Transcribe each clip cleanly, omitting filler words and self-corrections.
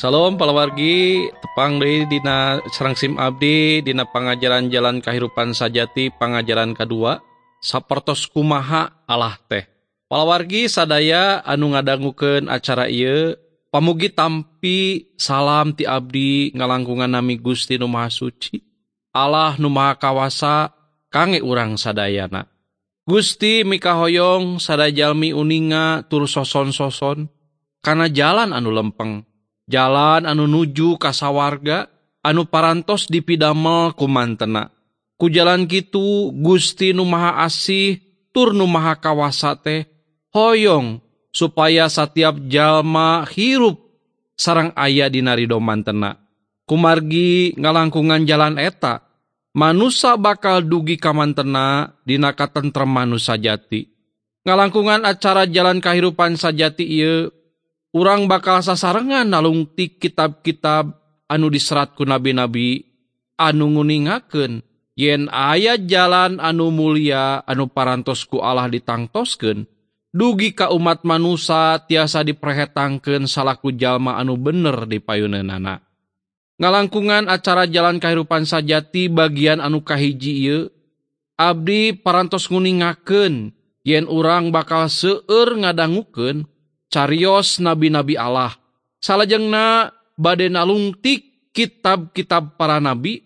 Salam palawargi tepang deui dina sareng sim abdi dina pangajaran jalan kahirupan sajati pangajaran kadua sapertos kumaha Allah teh. Palawargi sadaya anu ngadangukeun acara ieu pamugi tampi salam ti abdi ngalangkungan nami Gusti Nu Maha Suci. Allah Nu Maha Kawasa kange urang sadayana. Gusti mikahoyong sadaya jalmi uninga tur soson-soson kana jalan anu lempeng. Jalan anu nuju ka sawarga, anu parantos dipidamel ku mantena. Ku jalan kitu Gusti Nu Maha Asih tur Nu Maha Kawasa teh hoyong supaya satiap jalma hirup sareng aya dina ridho mantena. Kumargi ngalangkungan jalan eta, manusia bakal dugi ka mantena dina katentreman nu sajati. Ngalangkungan acara jalan kahirupan sajati ieu urang bakal sasarengan nalungtik kitab-kitab anu diserat ku nabi-nabi anu nguningakeun yen aya jalan anu mulia anu parantos ku Allah ditangtoskeun dugi ka umat manusia tiasa diperhetangkeun salaku jalma anu bener di payuneunana. Ngalangkungan acara jalan kahirupan sajati bagian anu kahiji ieu abdi parantos nguningakeun yen urang bakal seueur ngadangukeun carios nabi-nabi Allah. Salajengna bade nalungtik kitab-kitab para nabi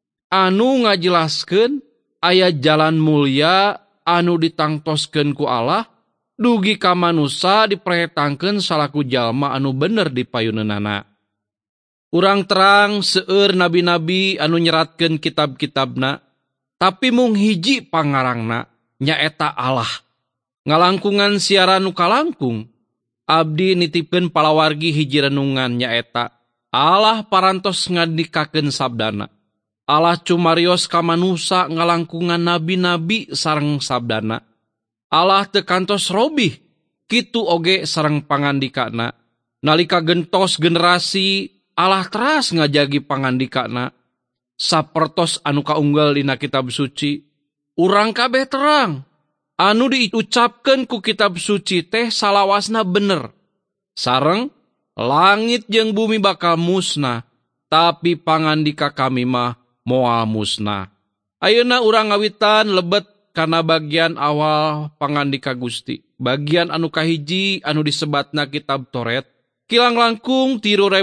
anu ngajelaskeun aya jalan mulia anu ditangtoskeun ku Allah dugi ka manusia diperhetangkeun salaku jalma anu bener di payuneunana. Urang terang seueur nabi-nabi anu nyeratkeun kitab-kitabna, tapi mung hiji pangarangna nyaeta Allah. Ngalangkungan siaran nu kalangkung abdi nitipkeun palawargi hiji renungan nyaeta Allah parantos ngandikakeun sabdana. Allah cumarios ka manusia ngalangkungan nabi-nabi sareng sabdana. Allah teu kantos robih kitu oge sareng pangandikana. Nalika gentos generasi Allah teras ngajagi pangandikana. Sapertos anu kaunggal dina kitab suci, urang kabeh terang anu diucapkeun ku kitab suci teh salawasna bener. Sareng langit jeung bumi bakal musnah, tapi pangandika kami mah moal musnah. Ayeuna urang ngawitan lebet kana bagian awal pangandika Gusti. Bagian anu kahiji anu disebatna kitab Toret. Kilang langkung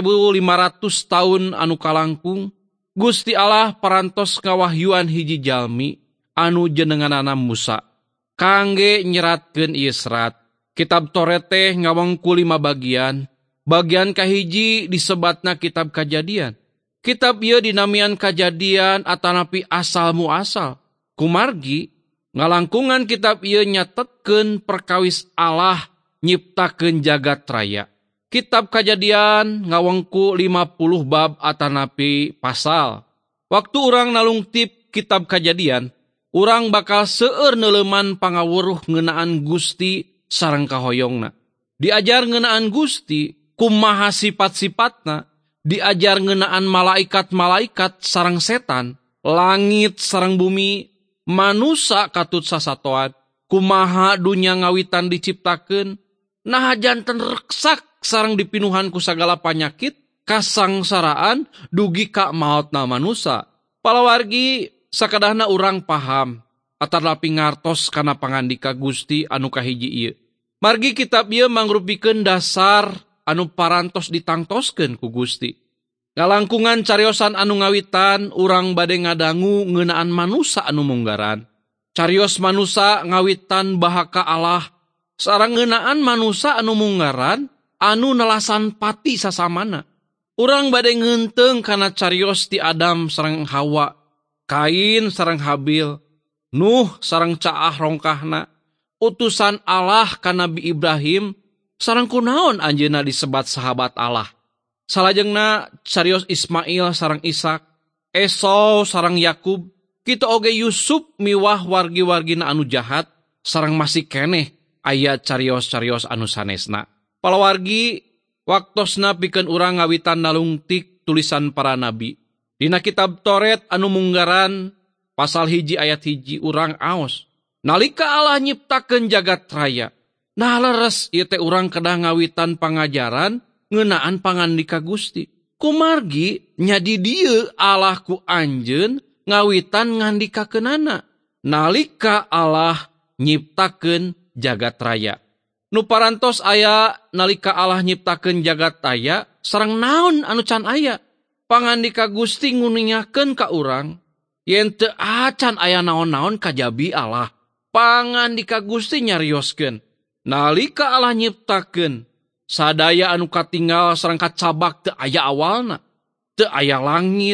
3.500 taun anu kalangkung, Gusti Allah parantos ngawahyuan hiji jalmi anu jenenganana Musa. Kangge nyeratkeun ieu serat. Kitab Toret teh ngawengku 5 bagian. Bagian kahiji disebatna kitab Kajadian. Kitab ieu dinamian Kajadian atanapi asal muasal. Kumargi ngalangkungan kitab ieu nyatetkeun perkawis Allah nyiptakeun jagat raya. Kitab Kajadian ngawengku 50 bab atanapi pasal. Waktu urang nalungtip kitab Kajadian, urang bakal seueur neuleuman pangawuruh ngeunaan Gusti sareng kahoyongna. Diajar ngeunaan Gusti kumaha sifat-sifatna, diajar ngeunaan malaikat-malaikat sareng setan, langit sareng bumi, manusia katut sasatoan, kumaha dunya ngawitan diciptakeun, nah janten reksak sareng dipinuhan ku sagala panyakit, kasangsaraan dugi ka maotna manusia. Palawargi sakadahna urang paham atanapi ngartos kana pangandika Gusti anu kahiji ieu. Margi kitab ieu mangrupikeun dasar anu parantos ditangtoskeun ku Gusti. Ngalangkungan cariosan anu ngawitan urang bade ngadangu ngeunaan manusia anu munggaran. Carios manusia ngawitan bahaka Allah sareng ngeunaan manusia anu munggaran anu nelasan pati sasamana. Urang bade ngeunteung kana carios ti Adam sareng Hawa, Kain sareng Habil, Nuh sareng caah rongkahna, utusan Allah ka Nabi Ibrahim, sareng kunaon anjeunna disebat sahabat Allah. Salajengna carios Ismail sareng Ishak, Esau sareng Yakub, kitu oge Yusuf miwah wargi-wargina anu jahat, sareng masih keneh aya carios-carios anu sanesna. Palawargi waktosna pikeun urang ngawitan nalungtik tulisan para nabi. Dina kitab Toret anu munggaran pasal 1 ayat 1 urang aos. Nalika Allah nyiptakeun jagat raya, nah leres ieu teh urang kedah ngawitan pangajaran ngeunaan pangandika Gusti. Kumargi nya di dieu Allah ku anjeun ngawitan ngandikakeunana nalika Allah nyiptakeun jagat raya. Nu parantos aya nalika Allah nyiptakeun jagat raya sareng naon anu can aya. Pangandika Gusti nguningakeun ka urang yen teu acan aya naon-naon kajabi Allah. Pangandika Gusti nyarioskeun nalika Allah nyiptakeun sadaya anu katinggal sareng kacabak teu aya awalna, teu aya langit,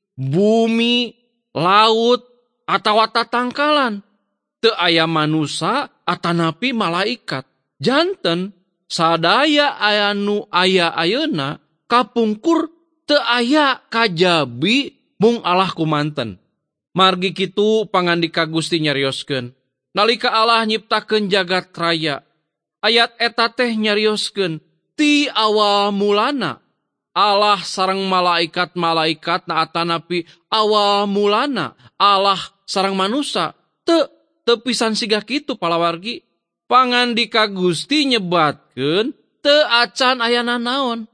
bumi, laut, atawa tatangkalan, teu aya manusia atanapi malaikat. Janten sadaya anu aya ayeuna kapungkur teu aya kajabi mung Allah kumanten. Margi kitu pangandika Gusti nyarioskeun nalika Allah nyiptakeun jagat raya. Ayat eta teh nyarioskeun ti awal mulana Allah sareng malaikat-malaikat na atanapi awal mulana Allah sareng manusia teu pisan siga kitu palawargi. Pangandika Gusti nyebatkeun teu acan aya nanaon.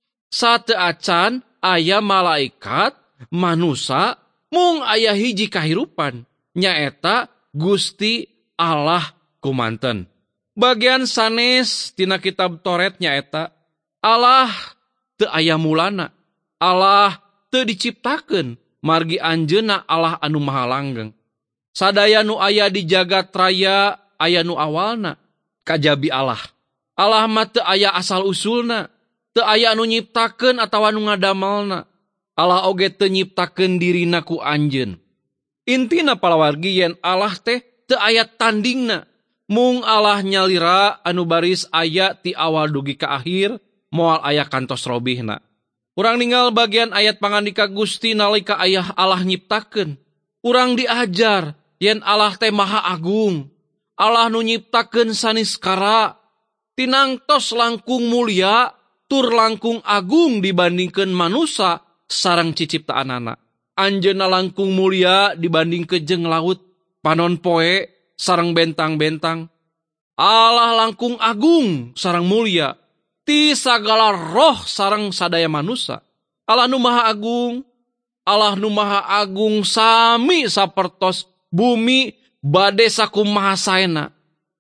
Sateu acan aya malaikat, manusia, mung aya hiji kahirupan nyaeta Gusti Allah kumanten. Bagian sanes tina kitab Toret nyaeta Allah teu aya mulana, Allah teu diciptakeun, margi anjeunna Allah anu maha langgeng. Sadaya nu aya di jagat raya aya nu awalna, kajabi Allah. Allah mah teu aya asal usulna, teu aya anu nyiptakeun atawa anu ngadamelna. Allah oge teu nyiptakeun dirina ku anjeun. Intina palawargi yen Allah teh teu aya tandingna. Mung Allah nyalira anu baris aya ti awal dugi ka akhir, moal aya kantos robihna. Urang ninggal bagian ayat pangandika Gusti nalika aya Allah nyiptakeun. Urang diajar yen Allah teh maha agung. Allah nu nyiptakeun saniskara, tinangtos langkung mulia, tur langkung agung dibandingkeun manusia sareng ciciptaanana. Anjeunna langkung mulia dibandingkeun jeung laut, panon poe, sareng bentang-bentang. Allah langkung agung sareng mulia ti sagala roh sareng sadaya manusia. Allah nu maha agung, Allah nu maha agung sami sapertos bumi bade sakumaha saena.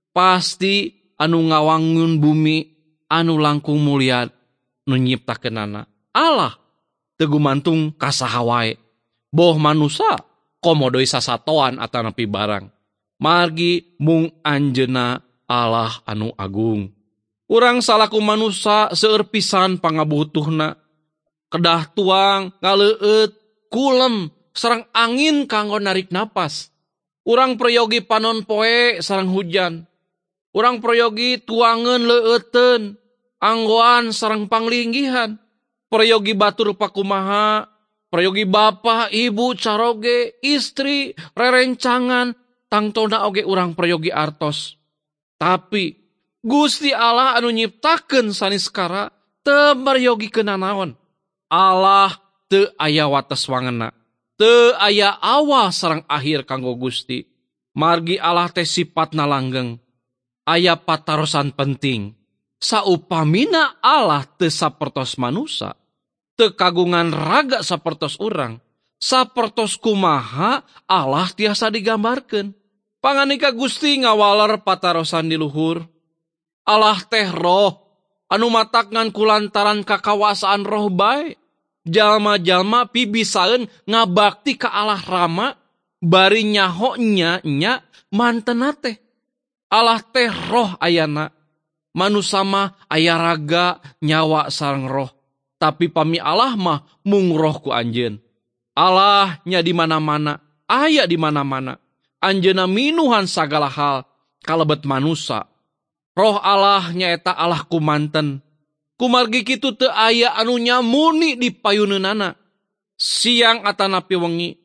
Pasti anu ngawangun bumi anu langkung mulia nu nyiptakeunana Allah teu gumantung ka saha wae. Boh manusia komo deui sasatoan atanapi barang. Margi mung anjeunna Allah anu agung. Urang salaku manusia seueur pisan pangabutuhna. Kedah tuang, ngaleueut, kulem, sareng angin kanggo narik napas. Urang prayogi panon poe sareng hujan. Urang prayogi tuangeun leueuteun, anggoan sareng panglinggihan. Prayogi batur pakumaha, prayogi bapa, ibu, caroge, istri, rerencangan, tangtona oge urang prayogi artos. Tapi Gusti Allah anu nyiptakeun saniskara teu maryogikeun nanaon. Allah teu aya wates wangena, teu aya awal sareng akhir kanggo Gusti. Margi Allah teh sipatna langgeng, aya patarosan penting. Saupamina Allah teu sapertos manusia, teu kagungan raga sapertos urang, sapertos kumaha Allah tiasa digambarkeun. Pangandika Gusti ngawaler patarosan di luhur. Allah teh roh, anu matakngan kulantaran kakawasaan roh bae. Jalma-jalma pibisaeun ngabakti ka Allah Rama, bari nyaho nya mantena teh. Allah teh roh ayana. Manusia mah aya raga, nyawa sareng roh. Tapi pami Allah mah mung roh ku anjeun. Allah nya di mana-mana, aya di mana-mana. Anjeunna minuhan sagala hal kalebet manusia. Roh Allah nyaeta Allah kumanten. Kumargi kitu teu aya anu nyamuni di payuneunana. Siang atanapi wengi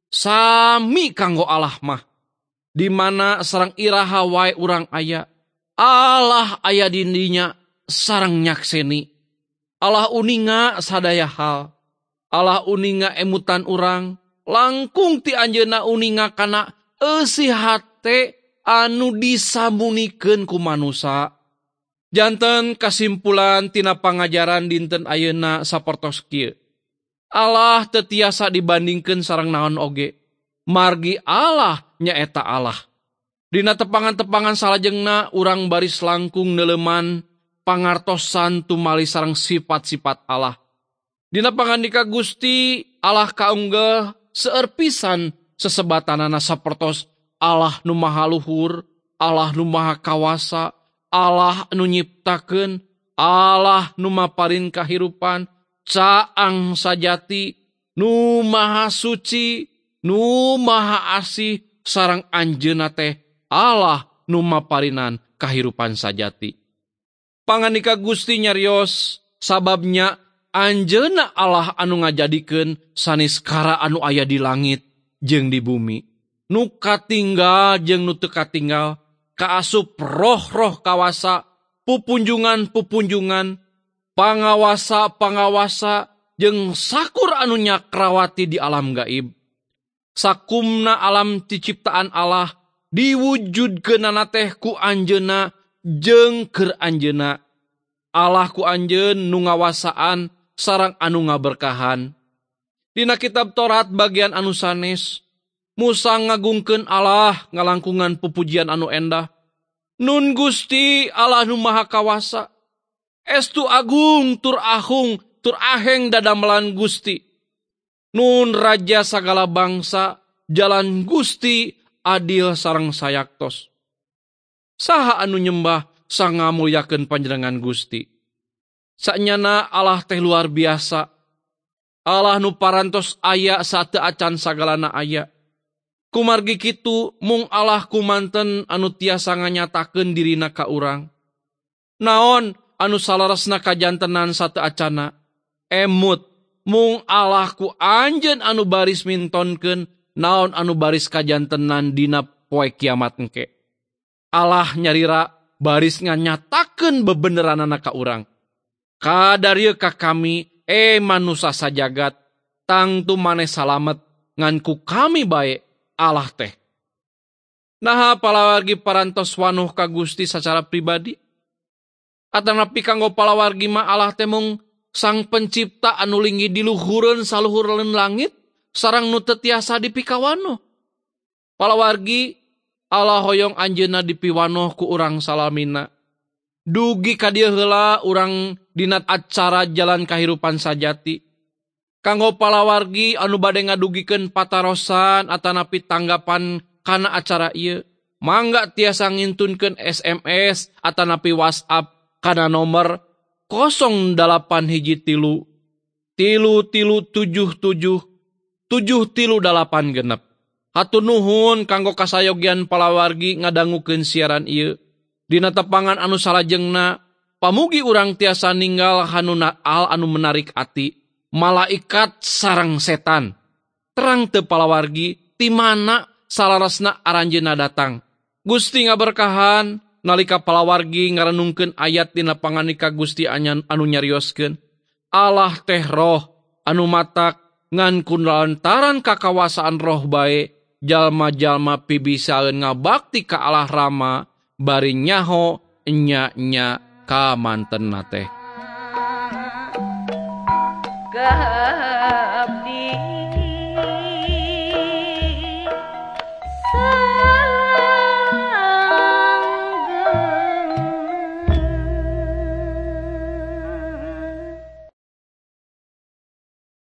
sami kanggo Allah mah. Di mana sareng iraha wae urang aya, Allah aya di dinya sareng nyakseni. Allah uninga sadaya hal. Allah uninga emutan urang, langkung ti anjeunna uninga kana eusi hate anu disamunikeun ku manusia. Janten kasimpulan tina pangajaran dinten ayeuna sapertos kieu. Allah teu tiasa dibandingkeun sareng naon oge. Margi Allah nyaeta Allah. Dina tepangan-tepangan salajengna urang baris langkung neuleuman pangartosan tumali sareng sifat-sifat Allah. Dina pangandika Gusti Allah kaunggah seueur pisan sesebatanana sapertos Allah nu maha luhur, Allah nu maha kawasa, Allah nu nyiptakeun, Allah nu maparin kahirupan, caang sajati, nu maha suci, nu maha asih, sareng anjeunna teh Allah nu maparinan kahirupan sajati. Panganika Gusti nyarios sababnya anjeunna Allah anu ngajadikeun sanes kara anu aya di langit jeung di bumi. Nu katinggal jeung nu teu katinggal, kaasup roh-roh kawasa, pupunjungan-pupunjungan, pangawasa-pangawasa, jeung sakur anu nyakrawati di alam gaib. Sakumna alam ciptaan Allah diwujudkeunana teh ku anjeunna jeung keur anjeunna. Allah ku anjeun nu ngawasaan sareng anu ngaberkahan. Dina kitab Torat bagian anu sanes, Musa ngagungkeun Allah ngalangkungan pupujian anu endah. Nun Gusti Allah nu maha kawasa, estu agung tur ahung tur aheng dadamelan Gusti. Nun raja sagala bangsa, jalan Gusti adil sareng sayaktos. Saha anu nyembah sang ngamulyakeun panjenengan Gusti. Sanyana Allah teh luar biasa. Allah nu parantos aya sateu acan sagalana aya. Kumargi kitu mung Allah kumanten anu tiasa nganyatakeun dirina ka urang. Naon anu salaresna kajantenan sateu acana? Emut mung Allah ku anjeun anu baris mintonkeun naon anu baris kajantenan dina poe kiamat engke. Allah nyarira baris nganyatakeun bebeneranana ka urang. Kadarieu ka kami manusa sajagat tangtu maneh salamet ngan ku kami bae Allah teh. Nah palawargi parantos wanuh ka Gusti secara pribadi. Atanapi kanggo palawargi mah Allah teh mung sang pencipta anu linggih di luhureun saluhureun langit sareng nu teu tiasa dipikawanoh. Palawargi Allah hoyong anjeunna dipiwanoh ku urang salamina. Dugi ka dieu heula urang dina acara jalan kahirupan sajati. Kanggo palawargi anu bade ngadugikeun patarosan atanapi tanggapan kana acara ieu, mangga tiasa ngintunkeun SMS atanapi WhatsApp kana nomor 0813 3377 7386. Hatur nuhun kanggo kasayogian palawargi ngadangukeun siaran ieu. Dina tepangan anu salajengna, pamugi urang tiasa ninggal hanuna al anu menarik ati, malaikat sareng setan. Terang teu palawargi, ti mana salaresna aranjeunna datang. Gusti ngaberkahan, nalika palawargi ngarenungkeun ayat dina panganika Gusti anu nyarioskeun. Allah teh roh, anu matak, ngan kunlantaran kakawasaan roh bae, jalma-jalma pibisaeun ngabakti ka Allah Rama, bari nyaho nya-nya ka mantenna teh.